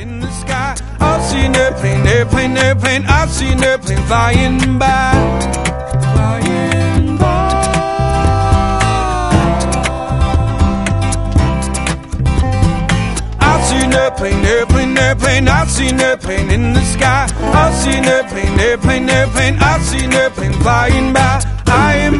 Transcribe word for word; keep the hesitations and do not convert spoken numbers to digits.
in the sky. I've seen airplane, airplane, airplane. I've seen airplane flying by, flying by. I've seen airplane, airplane, airplane. I've seen airplane in the sky. I've seen airplane, airplane, airplane. I've seen airplane flying by. I am